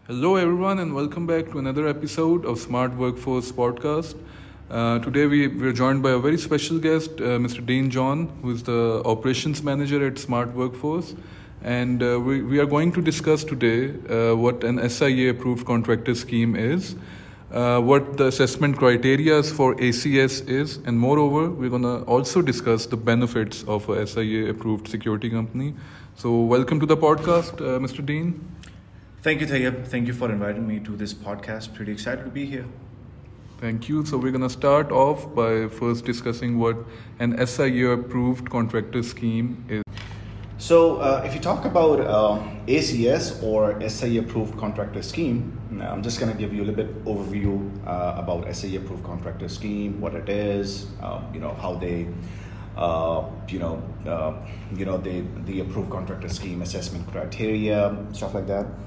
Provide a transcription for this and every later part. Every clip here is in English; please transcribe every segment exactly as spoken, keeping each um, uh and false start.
Hello, everyone, and welcome back to another episode of Smart Workforce Podcast. Uh, today, we, we're joined by a very special guest, uh, Mister Dean John, who is the operations manager at Smart Workforce. And uh, we, we are going to discuss today uh, what an S I A approved contractor scheme is, uh, what the assessment criteria for A C S is, and moreover, we're going to also discuss the benefits of a S I A approved security company. So, welcome to the podcast, uh, Mister Dean. Thank you, Tayyab. Thank you for inviting me to this podcast. Pretty excited to be here. Thank you. So we're going to start off by first discussing what an S I A approved contractor scheme is. So uh, if you talk about uh, A C S or S I A approved contractor scheme, I'm just going to give you a little bit overview uh, about S I A approved contractor scheme, what it is, uh, you know, how they, uh, you know, uh, you know, the the approved contractor scheme assessment criteria, stuff like that.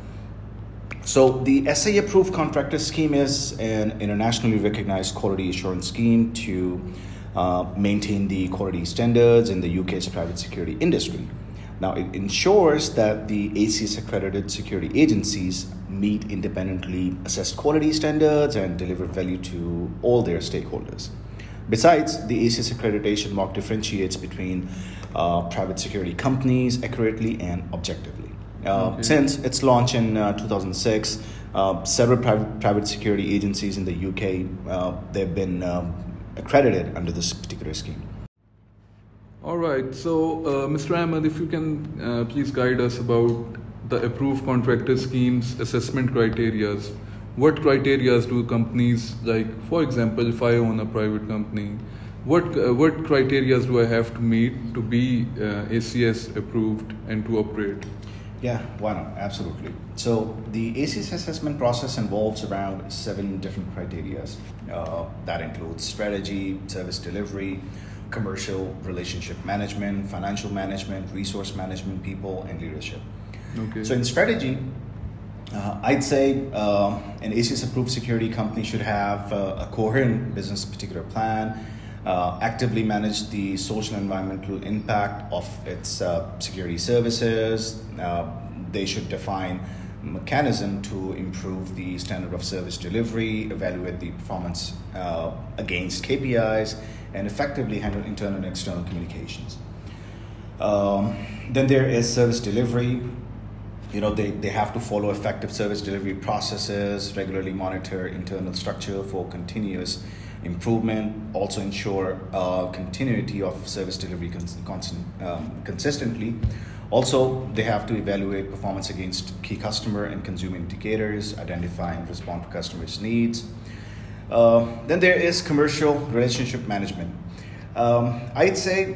So the S I A approved contractor scheme is an internationally recognized quality assurance scheme to uh, maintain the quality standards in the U K's private security industry. Now, it ensures that the A C S accredited security agencies meet independently assessed quality standards and deliver value to all their stakeholders. Besides, the A C S accreditation mark differentiates between uh, private security companies accurately and objectively. Uh, okay. Since its launch in uh, two thousand six, uh, several private, private security agencies in the U K, uh, they've been um, accredited under this particular scheme. All right. So, uh, Mister Ahmed, if you can uh, please guide us about the approved contractor scheme's assessment criteria. What criteria do companies, like, for example, if I own a private company, what uh, what criteria do I have to meet to be uh, A C S approved and to operate? Yeah, why not? Absolutely. So the A C S assessment process involves around seven different criteria. Uh, that includes strategy, service delivery, commercial relationship management, financial management, resource management, people, and leadership. Okay. So in strategy, uh, I'd say uh, an A C S approved security company should have uh, a coherent business particular plan, Uh, actively manage the social and environmental impact of its uh, security services. Uh, they should define mechanism to improve the standard of service delivery, evaluate the performance uh, against K P Is, and effectively handle internal and external communications. Um, then there is service delivery. You know, they, they have to follow effective service delivery processes, regularly monitor internal structure for continuous improvement, also ensure uh, continuity of service delivery cons- constant, um, consistently. Also, they have to evaluate performance against key customer and consumer indicators, identify and respond to customers' needs. Uh, then there is commercial relationship management. Um, I'd say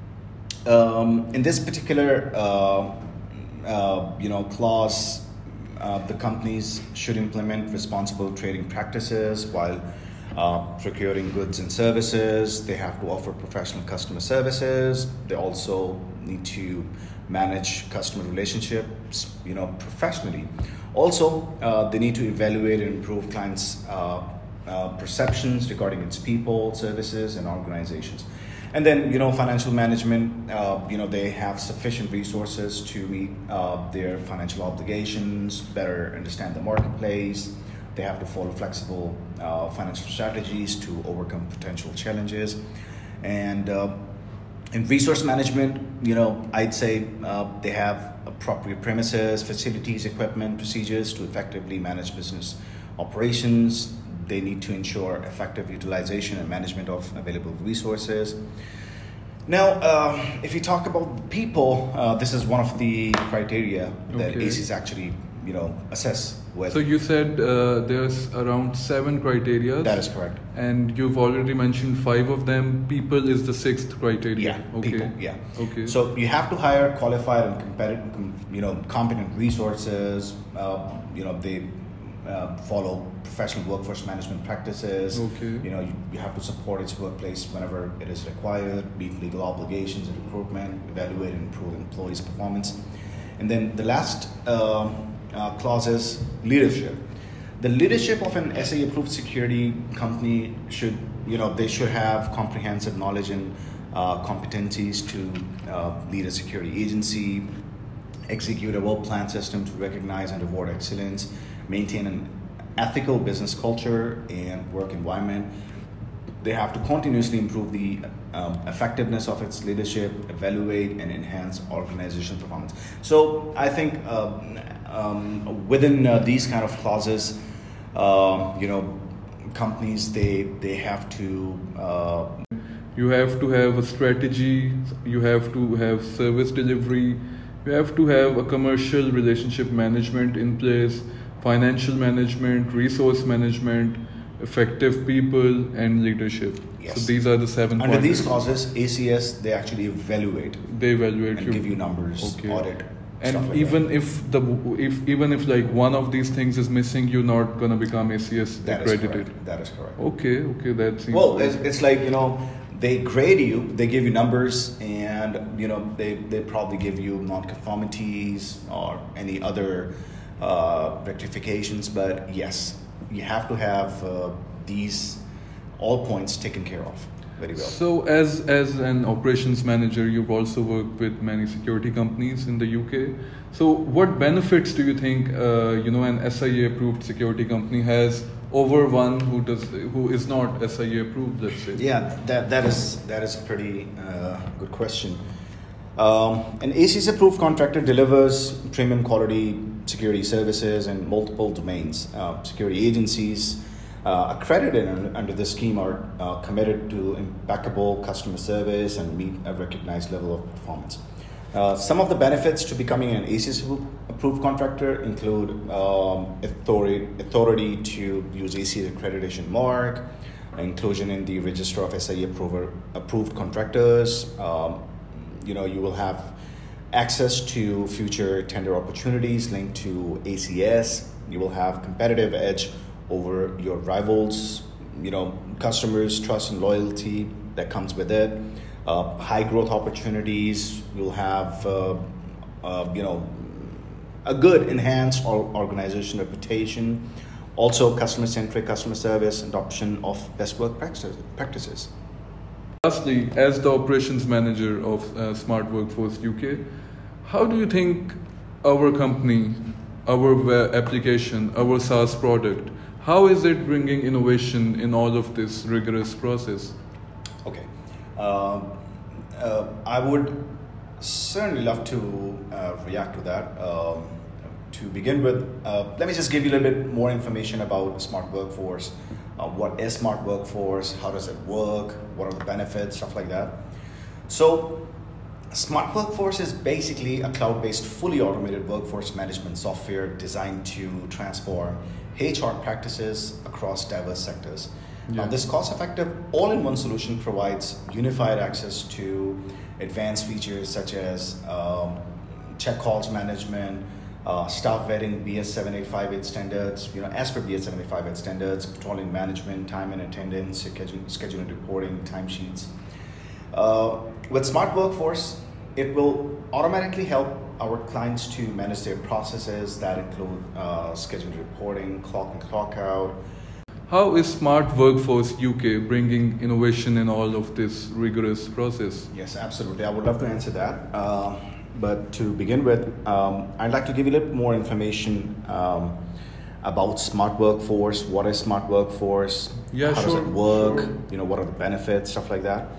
um, in this particular uh, uh, you know clause, uh, the companies should implement responsible trading practices while Uh, procuring goods and services. They have to offer professional customer services. They also need to manage customer relationships, you know, professionally. Also, uh, they need to evaluate and improve clients' uh, uh, perceptions regarding its people, services, and organizations. And then, you know, financial management, uh, you know, they have sufficient resources to meet uh, their financial obligations, better understand the marketplace. They have to follow flexible uh, financial strategies to overcome potential challenges. And uh, in resource management, you know, I'd say uh, they have appropriate premises, facilities, equipment, procedures to effectively manage business operations. They need to ensure effective utilization and management of available resources. Now, uh, if you talk about people, uh, this is one of the criteria that Okay. A C S actually, you know, assess with. So you said uh, there's around seven criteria. That is correct. And you've already mentioned five of them. People is the sixth criteria. Yeah, Okay. people, yeah. Okay. So you have to hire qualified and competitive, you know, competent resources. Uh, you know, they uh, follow professional workforce management practices. Okay. You know, you, you have to support its workplace whenever it is required, meet legal obligations and recruitment, evaluate and improve employees' performance. And then the last uh, uh, clause is leadership. The leadership of an S I A-approved security company should, you know, they should have comprehensive knowledge and uh, competencies to uh, lead a security agency, execute a well-planned system to recognize and reward excellence, maintain an ethical business culture and work environment. They have to continuously improve the um, effectiveness of its leadership, evaluate and enhance organizational performance. So I think um, um, within uh, these kind of clauses, uh, you know, companies they they have to. Uh, you have to have a strategy. You have to have service delivery. You have to have a commercial relationship management in place, financial management, resource management, effective people, and leadership. Yes. So these are the seven Under pointers. these clauses, A C S, they actually evaluate. They evaluate and you. give you numbers, Okay. audit, And stuff like even that. if the if even if like one of these things is missing, you're not gonna become A C S That is accredited. correct. That is correct. Okay, okay, that seems Well, it's, it's like, you know, they grade you, they give you numbers, and, you know, they, they probably give you non-conformities or any other uh, rectifications. But yes, you have to have uh, these all points taken care of very well. So, as as an operations manager, you've also worked with many security companies in the U K. So, what benefits do you think uh, you know an S I A approved security company has over one who does who is not S I A approved? Let's say. Yeah, that that is that is a pretty uh, good question. Um, an A C S approved contractor delivers premium quality security services in multiple domains. Uh, security agencies uh, accredited un- under this scheme are uh, committed to impeccable customer service and meet a recognized level of performance. Uh, some of the benefits to becoming an A C S approved contractor include um, authority, authority to use A C S accreditation mark, inclusion in the register of S I A approver, approved contractors. Um, you know, you will have access to future tender opportunities linked to A C S. You will have competitive edge over your rivals. You know, customers, trust and loyalty that comes with it. Uh, high growth opportunities. You'll have, uh, uh, you know, a good enhanced organization reputation. Also, customer-centric customer service, adoption of best work practices. Lastly, as the operations manager of uh, Smart Workforce U K, how do you think our company, our web application, our SaaS product, how is it bringing innovation in all of this rigorous process? Okay. Uh, uh, I would certainly love to uh, react to that. Um, to begin with, uh, let me just give you a little bit more information about Smart Workforce. Uh, what is Smart Workforce? How does it work? What are the benefits? Stuff like that. So, Smart Workforce is basically a cloud-based, fully automated workforce management software designed to transform H R practices across diverse sectors. Yeah. Now, this cost-effective, all-in-one solution provides unified access to advanced features such as um, check calls management, uh, staff vetting, B S seven eight five eight standards, you know, as per B S seven eight five eight standards, patrolling management, time and attendance, scheduling, scheduling reporting, timesheets. Uh, with Smart Workforce, it will automatically help our clients to manage their processes that include uh, scheduling reporting, clock and clock out. How is Smart Workforce U K bringing innovation in all of this rigorous process? Yes, absolutely. I would love to answer that. Uh, but to begin with, um, I'd like to give you a little more information um, about Smart Workforce. What is Smart Workforce? Yeah, How sure, does it work? sure. You know, what are the benefits? Stuff like that.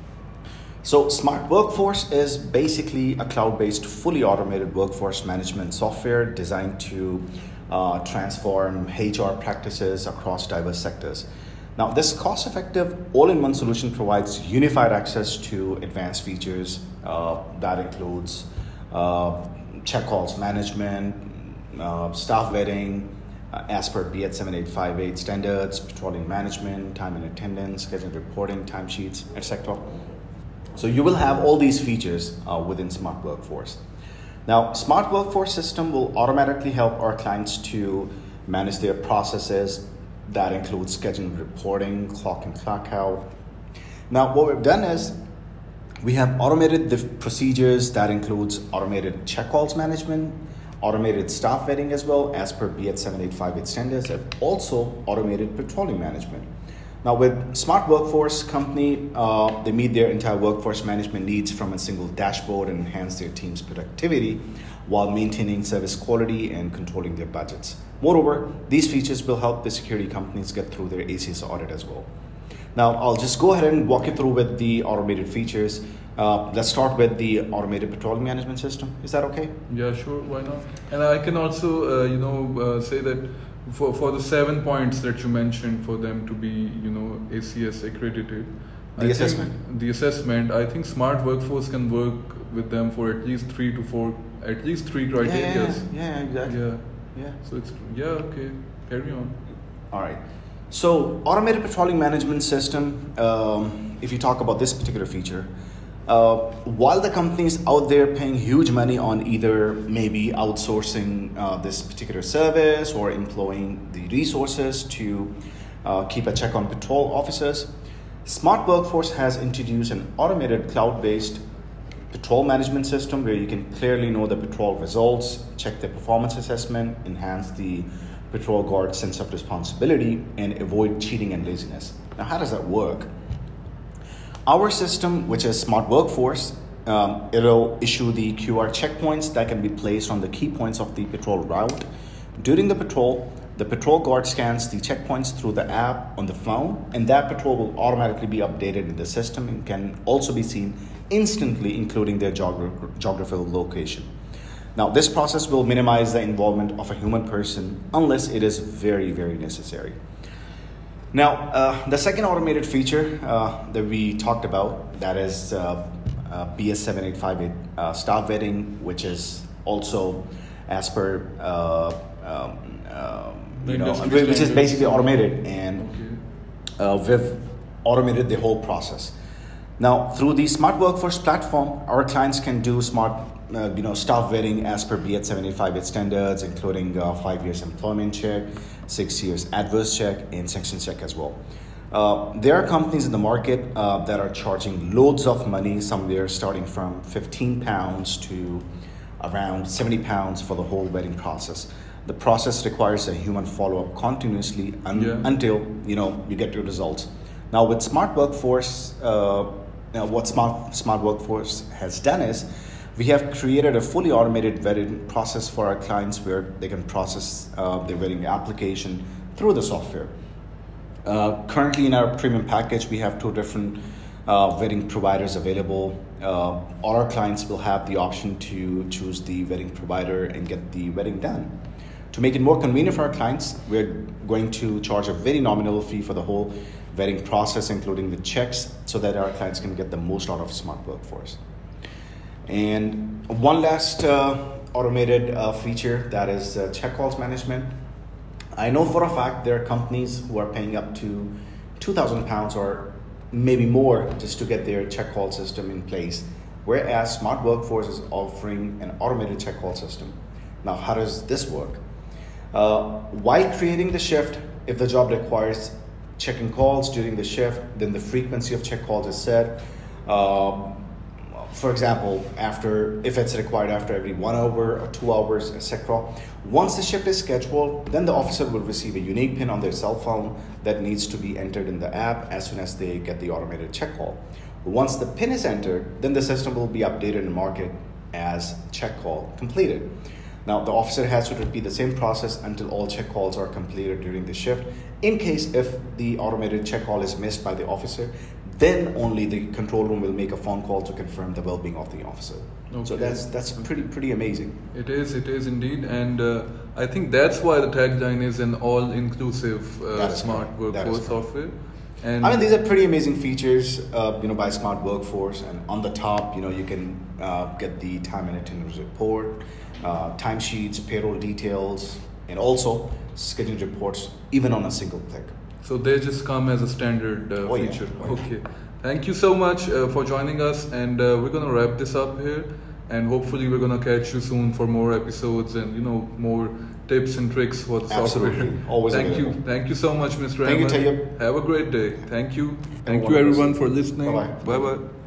So Smart Workforce is basically a cloud-based, fully automated workforce management software designed to uh, transform H R practices across diverse sectors. Now, this cost-effective, all-in-one solution provides unified access to advanced features uh, that includes uh, check calls management, uh, staff vetting, uh, as per B S seven eight five eight standards, patrolling management, time and attendance, scheduling reporting, timesheets, et cetera. So you will have all these features uh, within Smart Workforce. Now, Smart Workforce system will automatically help our clients to manage their processes. That includes scheduling, reporting, clock and clock out. Now, what we've done is we have automated the procedures. That includes automated check calls management, automated staff vetting as well as per B S seven eight five eight standards, and also automated patrolling management. Now, with Smart Workforce Company, uh, they meet their entire workforce management needs from a single dashboard and enhance their team's productivity while maintaining service quality and controlling their budgets. Moreover, these features will help the security companies get through their A C S audit as well. Now, I'll just go ahead and walk you through with the automated features. Uh, let's start with the automated patrolling management system. Is that okay? Yeah, sure. Why not? And I can also, uh, you know, uh, say that for for the seven points that you mentioned for them to be, you know, A C S accredited. The I assessment. Think the assessment. I think Smart Workforce can work with them for at least three to four, at least three criteria. Yeah, yeah, yeah, exactly. Yeah. Yeah. So it's yeah okay. Carry on. All right. So automated patrolling management system. Um, if you talk about this particular feature. Uh, while the companies out there paying huge money on either maybe outsourcing uh, this particular service or employing the resources to uh, keep a check on patrol officers, Smart Workforce has introduced an automated cloud-based patrol management system where you can clearly know the patrol results, check the performance assessment, enhance the patrol guard's sense of responsibility, and avoid cheating and laziness. Now, how does that work? Our system, which is Smart Workforce, um, it'll issue the Q R checkpoints that can be placed on the key points of the patrol route. During the patrol, the patrol guard scans the checkpoints through the app on the phone, and that patrol will automatically be updated in the system and can also be seen instantly, including their geogra- geographical location. Now, this process will minimize the involvement of a human person unless it is very, very necessary. Now, uh, the second automated feature uh, that we talked about, that is uh, uh, B S seven eight five eight uh, staff vetting, which is also as per, uh, um, um, you know, which is basically automated, and okay. uh, we've automated the whole process. Now, through the Smart Workforce platform, our clients can do smart, uh, you know, staff vetting as per B S seven eight five eight standards, including uh, five years employment check, six years adverse check, and sanction check as well. Uh, there are companies in the market uh, that are charging loads of money, somewhere starting from fifteen pounds to around seventy pounds for the whole vetting process. The process requires a human follow-up continuously un- yeah. until you know you get your results. Now, with Smart Workforce, uh, now what Smart Smart Workforce has done is we have created a fully automated vetting process for our clients where they can process uh, their vetting application through the software. Uh, currently in our premium package, we have two different uh, vetting providers available. Uh, all our clients will have the option to choose the vetting provider and get the vetting done. To make it more convenient for our clients, we're going to charge a very nominal fee for the whole vetting process, including the checks, so that our clients can get the most out of Smart Workforce. And one last uh, automated uh, feature, that is uh, check calls management. I know for a fact there are companies who are paying up to two thousand pounds or maybe more just to get their check call system in place, whereas Smart Workforce is offering an automated check call system. Now, how does this work? Uh, while creating the shift, if the job requires checking calls during the shift, then the frequency of check calls is set. Uh, For example, after if it's required after every one hour or two hours, et cetera. Once the shift is scheduled, then the officer will receive a unique PIN on their cell phone that needs to be entered in the app as soon as they get the automated check call. Once the PIN is entered, then the system will be updated and marked as check call completed. Now, the officer has to repeat the same process until all check calls are completed during the shift. In case if the automated check call is missed by the officer, then only the control room will make a phone call to confirm the well-being of the officer. Okay. So that's that's pretty pretty amazing. It is, it is indeed, and uh, I think that's why the tagline is an all-inclusive uh, smart correct. workforce software. And I mean, these are pretty amazing features, uh, you know, by Smart Workforce. And on the top, you know, you can uh, get the time and attendance report, uh, timesheets, payroll details, and also scheduling reports, even on a single click. So they just come as a standard uh, oh, feature. Yeah. Oh, okay. Thank you so much uh, for joining us, and uh, we're gonna wrap this up here. And hopefully we're gonna catch you soon for more episodes and you know more tips and tricks for the Absolutely. software. Always Thank available. you. Thank you so much, Mister Thank Ahmed. you, Tayyip. Have a great day. Thank you. Thank Have you a everyone wonderful for listening. Bye-bye. Bye bye.